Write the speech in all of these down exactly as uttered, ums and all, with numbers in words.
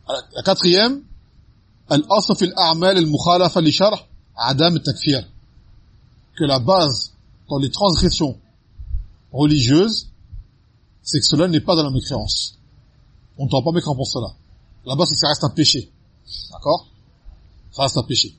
La quatrième, al-asl fil a'mal al-mukhalafa li sharh adam al-takfir. Que la base dans les transgressions religieuses, c'est que cela n'est pas dans la mécréance. On ne doit pas mécréant pour cela. La base, c'est que ça reste un péché. D'accord? Ça reste un péché.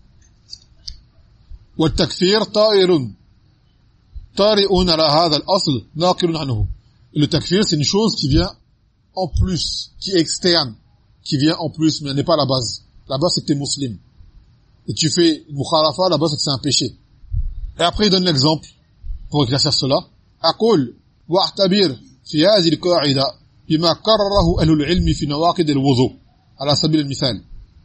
Wa al-takfir ta'irun. Tari'un ala hadha al-asl naqilun anhu. Le takfir, c'est une chose qui vient en plus, qui est externe, qui vient en plus, mais n'est pas la base. La base, c'est que tu es musulman. Et tu fais une mukhalafa, la base, c'est que c'est un péché. Et après, il donne l'exemple pour éclaircir cela. Aqul wa'tabir fi hadhihi al-qa'ida bima qarrarahu ahlul ilmi fi nawaqid al-wudu ala sabil al-mithal.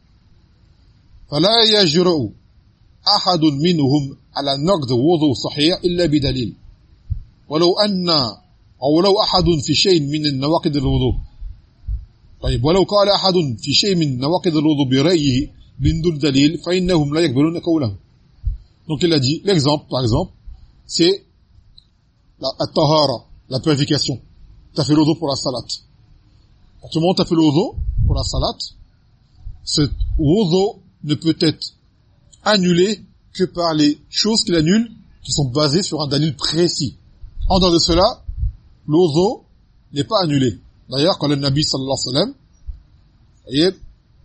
فلا يجرؤ أحد منهم على نقض وضوء صحيح إلا بدليل ولو أن أو لو أحد في شيء من النواقض الوضوء طيب ولو قال أحد في شيء من نواقض الوضوء برأيه من دون دليل فإنهم لا يقبلون قوله. Donc il a dit, l'exemple par exemple, c'est la at-tahara, la purification. Tu as fait l'odo pour la salat. À tout le monde, tu as fait l'odo pour la salat. Ce odo ne peut être annulé que par les choses qu'il annule qui sont basées sur un dalil précis. En dehors de cela, l'odo n'est pas annulé. D'ailleurs, quand le Nabi sallallahu alayhi wa sallam,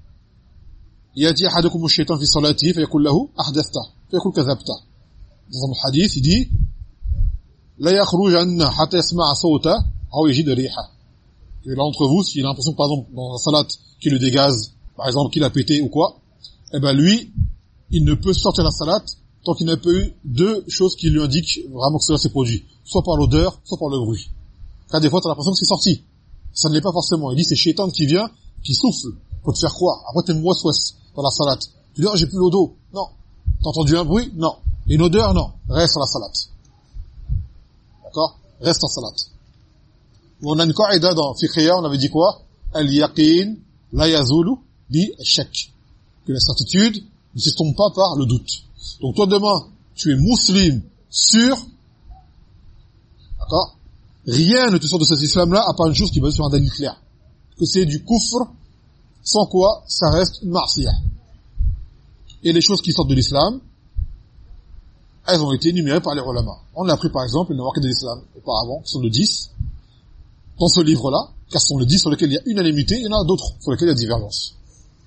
yati ahadukum ash-shaytan fi salatihi fa yaqul lahu ahdathta fa yaqul kadhabta. Dans un hadith, il dit la yakhrujanna hatta yasma'a sawta aw yajid riha. Que l'un d'entre vous, s'il a l'impression que par exemple dans la salat qu'il le dégaze, par exemple qu'il a pété ou quoi, eh ben lui, il ne peut sortir la salat tant qu'il n'a pas eu deux choses qui lui indiquent vraiment que cela s'est produit, soit par l'odeur, soit par le bruit. Car des fois, tu as l'impression que c'est sorti. Ça ne l'est pas forcément. Il dit, c'est Shaitan qui vient, qui souffle, pour te faire croire. Après, t'es moisse-ouesse dans la salat. Tu dis, oh, j'ai plus l'eau d'eau. Non. T'as entendu un bruit? Non. Une odeur? Non. Reste dans la salat. D'accord? Reste en salat. On a une qaïda dans Fiqhiyya, on avait dit quoi? Al-yaqin la yazulu bi shak. Que la certitude ne s'estompe pas par le doute. Donc toi demain, tu es musulman sûr, d'accord? Rien ne te sort de cet islam-là à part une chose qui est basée sur un dalil clair. Que c'est du kufr, sans quoi ça reste une ma'siyah. Et les choses qui sortent de l'islam, elles ont été énumérées par les ulama. On a appris par exemple les nawaqid de l'islam auparavant, qui sont de dix, dans ce livre-là, car ce sont les dix sur lesquels il y a unanimité, il y en a d'autres sur lesquels il y a divergence.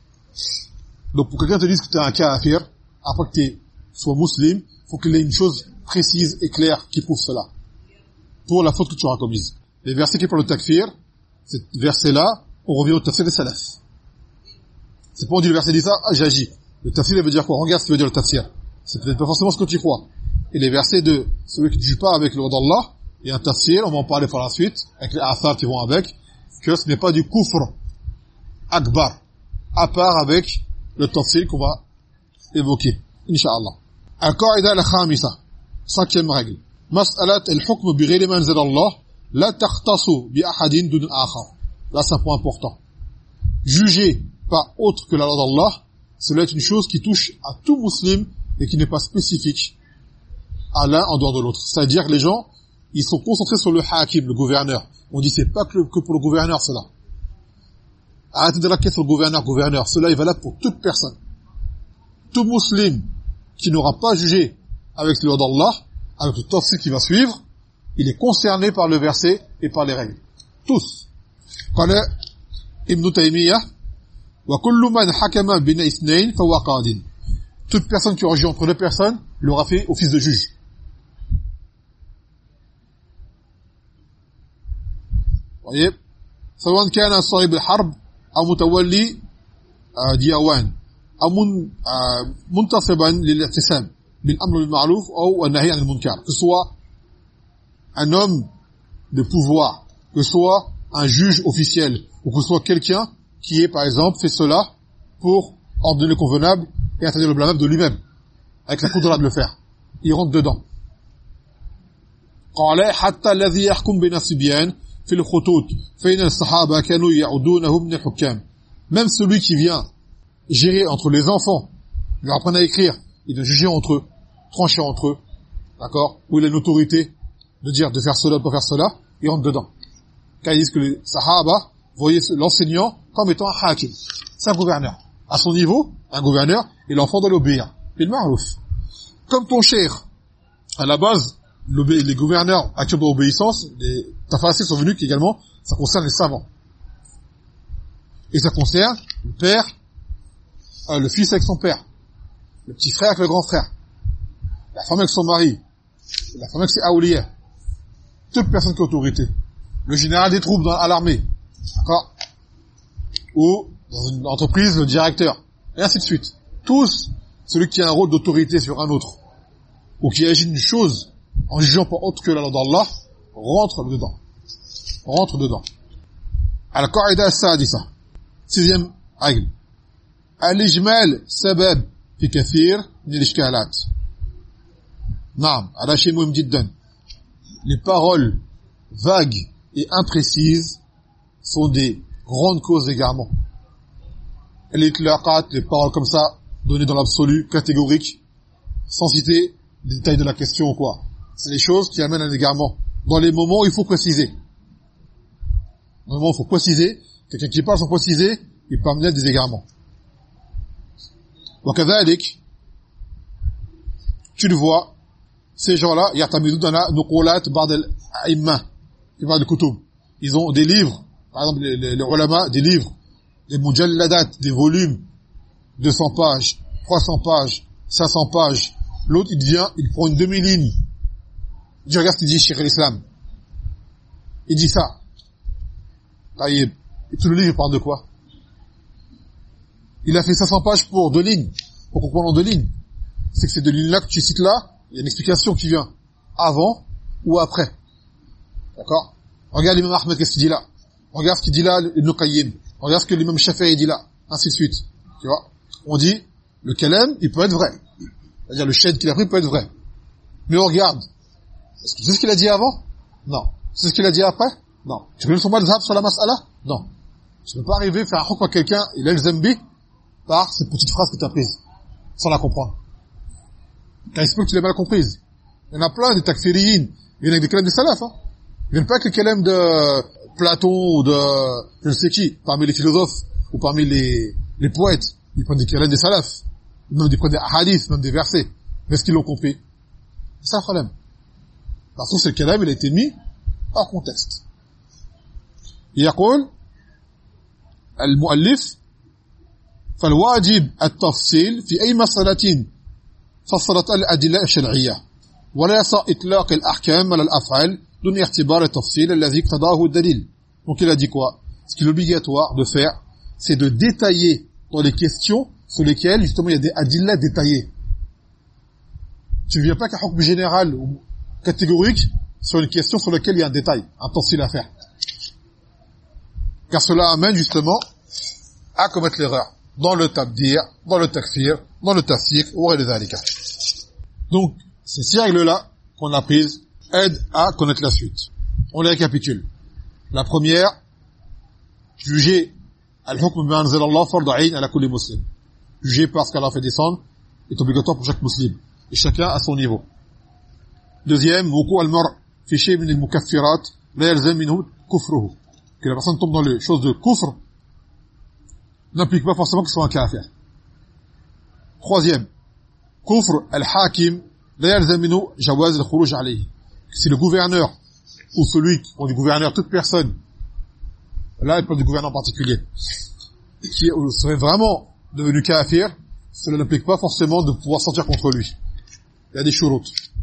Donc pour que quelqu'un te dise que tu es un kafir, après que tu sois musulman, il faut qu'il ait une chose précise et claire qui prouve cela. Pour la faute que tu auras commise. Les versets qui parlent de takfir, ces versets-là, on revient au tafsir des salaf. C'est pas on dit le verset dit ça, ah, j'agis. Le tafsir, il veut dire quoi? Regarde ce que veut dire le tafsir. C'est peut-être pas forcément ce que tu crois. Et les versets de celui qui ne juge pas avec le ordre d'Allah, il y a un tafsir, on va en parler par la suite, avec les athar qui vont avec, que ce n'est pas du kufr akbar, à part avec le tafsir qu'on va évoquer, Inch'Allah. Al-Qaïda al-Khamisa, cinquième règle. Mas'alat al-hukm bi ghayri ma anzala Allah la takhtassu bi ahadin dun akhar. Là, c'est un point important. Juger pas autre que la loi d'Allah, cela est une chose qui touche à tout musulman et qui n'est pas spécifique à l'un en dehors de l'autre. C'est-à-dire que les gens, ils sont concentrés sur le hakim, le gouverneur. On dit c'est pas que, que pour le gouverneur cela. Arrêtez de raquer sur le gouverneur, gouverneur. Cela est valable pour toute personne. Tout musulman qui n'aura pas jugé avec le loi d'Allah, avec le tafsir qui va suivre, il est concerné par le verset et par les règles. Tous. قال ابن تيمية وكل من حكم بين اثنين فهو قاضٍ. Toute personne qui aura jugé entre deux personnes l'aura fait office de juge. طيب سواء كان صاحب الحرب أو متولي ديوان أو منتصبا للاعتصام بالأمر بالمعروف أو النهي عن المنكر, que ce soit un homme de pouvoir, que ce soit un juge officiel, ou que ce soit quelqu'un qui est, par exemple, fait cela pour ordonner le convenable et interdire le blâmable de lui-même, avec la coudra de le faire. Il rentre dedans. قال حتى الذي يحكم بين الصبيان في الخطوط فإن الصحابة كانوا يعدونه من الحكام. Même celui qui vient gérer entre les enfants, leur apprendre à écrire, et de juger entre eux, trancher entre eux, d'accord, où il a une autorité de dire de faire cela, de pas faire cela, il rentre dedans. Car ils disent que les sahaba voyez l'enseignant comme étant un hakim. C'est un gouverneur. À son niveau, un gouverneur, et l'enfant doit l'obéir. Bil ma'ruf. Comme ton cheikh, à la base, les gouverneurs à qui on doit obéissance, les tafassirs sont venus également, ça concerne les savants. Et ça concerne le père, euh, le fils avec son père, le petit frère avec le grand frère, la femme avec son mari, la femme avec ses aoulières, toute personne qui a autorité, le général des troupes dans, à l'armée, d'accord, ou dans une entreprise, le directeur, et ainsi de suite. Tous, celui qui a un rôle d'autorité sur un autre, ou qui agit une chose en jugeant pas autre que la loi d'Allah, rentre dedans. Rentre dedans. Al-Qa'ida as-Sadisa. Sixième règle. Al-Ijmal sabab fi kathir min al-ishkalat. Naam, hada shay muhim jiddan. Les paroles vagues et imprécises sont des grandes causes d'égarement. Les tlaqat, les paroles comme ça, données dans l'absolu, catégoriques, sans citer les détails de la question ou quoi. C'est les choses qui amènent à l'égarement. Dans les moments où il faut préciser. Dans les moments où il faut préciser, quelqu'un qui parle sans préciser, il peut amener à des égarements. Donc, كذلك, tu le vois, ces gens-là, يعتمدون على نقولات بعض الأئمة في بعض الكتب. Ils ont des livres, par exemple les, les, les ulama, des livres, des mujalladat, des volumes, deux cents pages, trois cents pages, cinq cents pages. L'autre, il vient, il prend une demi-ligne. Il dit, regarde ce qu'il dit, Cheikh l'Islam. Il dit ça. Taïb. Et tout le livre, il parle de quoi? Il a fait cinq cents pages pour deux lignes. Pour comprendre en deux lignes. C'est que ces deux lignes-là que tu cites là, il y a une explication qui vient avant ou après. D'accord? Regarde l'imam Ahmed, qu'est-ce qu'il dit là? Regarde ce qu'il dit là, Ibn Qayyim. Regarde ce que l'imam Shafi'i dit là. Ainsi de suite. Tu vois? On dit, le kalam, il peut être vrai. C'est-à-dire, le shahid qu'il a pris peut être vrai. Mais on regarde. Est-ce que tu sais ce qu'il a dit avant? Non. Tu sais ce qu'il a dit après? Non. Tu connais son madhhab sur la mas'ala? Non. Tu ne peux pas arriver à faire un hukm à quelqu'un, il a le zambi, par cette petite phrase que tu as prise. Sans la comprendre. Car il se peut que tu l'aies mal comprise. Il y en a plein, des takfiriyin. Ils viennent avec des kalams des salaf, hein. Ils viennent pas avec les kalams de Platon ou de, je ne sais qui, parmi les philosophes, ou parmi les, les poètes. Ils prennent des kalams des salaf. Même ils prennent des hadiths, même des versets. Mais est-ce qu'ils l'ont compris? C'est ça le problème. Parce que ce kalam, il a été mis hors contexte. يقول المؤلف فالواجب التفصيل في أي مسألة فصلت الأدلة الشرعية ولا يصح إطلاق الأحكام على الأفعال دون اعتبار التفصيل الذي اقتضاه الدليل. Donc il a dit quoi? Ce qu'il est obligatoire de faire, c'est de détailler dans les questions sur lesquelles justement il y a des adillas détaillés. Tu ne viens pas qu'un hukm général ou catégorique sur une question sur laquelle il y a un détail, un tafsil à faire. Car cela amène justement à commettre l'erreur dans le tabdir, dans le takfir, dans le tafsir ou les dhalika. Donc, ces six règles-là qu'on a prises aident à connaître la suite. On les récapitule. La première, juger al-hukm bima anzala Allah fard 'ayn ala kulli muslim. Juger parce qu'Allah fait descendre est obligatoire pour chaque musulman et chacun à son niveau. Deuxième, wuqu' al-mar' fi shay' min al-mukaffirat la yalzam minhu kufruhu. Que la personne tombe dans les choses de kufr n'implique pas forcément que ce soit un kafir. Troisième, kufr al-hakim la yalzam minhu jawaz al-khuruj alayhi. Si le gouverneur ou celui qui, on dit gouverneur, toute personne, là il parle du gouverneur en particulier, qui serait vraiment devenu kafir, cela n'implique pas forcément de pouvoir sortir contre lui. Il y a des shurut.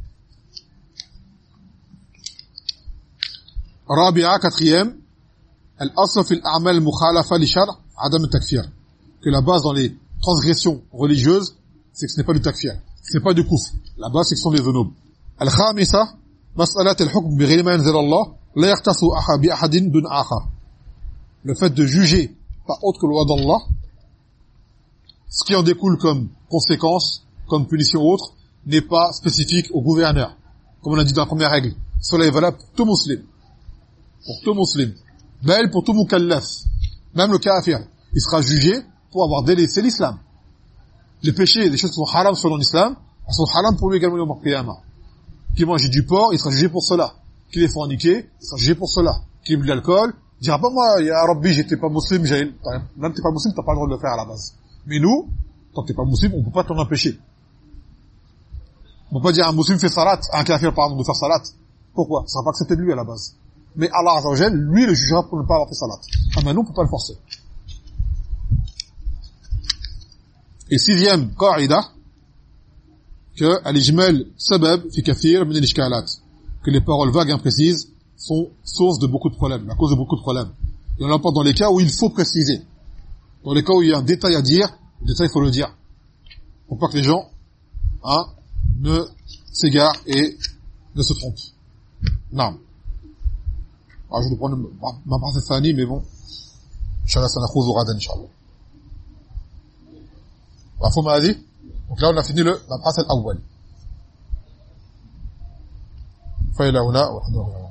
Rabi'a, quatrième, al-asl fi al-a'mal mukhalafa li shar' adam al-takfir. Que la base dans les transgressions religieuses, c'est que ce n'est pas du takfir, ce n'est pas du kufr. La base, c'est que ce sont des dhunub. Al-khamisa, mas'alat al-hukm bi ghayri ma anzala Allah la yahtassu ahad bi ahadin dun akhar. Le fait de juger par autre que la loi d'Allah, ce qui en découle comme conséquence, comme punition ou autre, n'est pas spécifique au gouverneur. Comme on a dit dans la première règle, cela est valable pour tout musulman. Pour tout musulman. Même pour tout mukallaf. Même le kafir, il sera jugé pour avoir délaissé l'islam. Les péchés, les choses qui sont haram selon l'islam, elles sont haram pour lui également au qiyamah. Qui mange du porc, il sera jugé pour cela. Qu'il est forniqué, il sera jugé pour cela. Qu'il boit de l'alcool, dira pas moi, ya Rabbi, j'étais pas musulman, j'ai même t'es pas musulman, t'as pas le droit de le faire à la base. Mais nous, quand t'es pas musulman, on peut pas t'en empêcher. On peut pas dire un musulman fait salat, un kafir pardon de faire salat. Pourquoi? Ça sera pas accepté de lui à la base. Mais Allah Azza wa Jalla, lui le jugera pour ne pas avoir fait salat. Ah mais nous on peut pas le forcer. Et sixième qaïda, que al-ijmal sabab fi kathir min al-ishkalat, que les paroles vagues et imprécises sont source de beaucoup de problèmes, la cause de beaucoup de problèmes. Et on l'emporte dans les cas où il faut préciser. Dans les cas où il y a un détail à dire, le détail il faut le dire. Pour pas que les gens, hein, ne s'égarent et ne se trompent. Non. Alors je vais prendre ma partie Thani, mais bon. Inch'Allah, ça n'a pas de Inch'Allah. مفهوم هذه donc là on a fini le la partie الأول فإلى هنا والحمد لله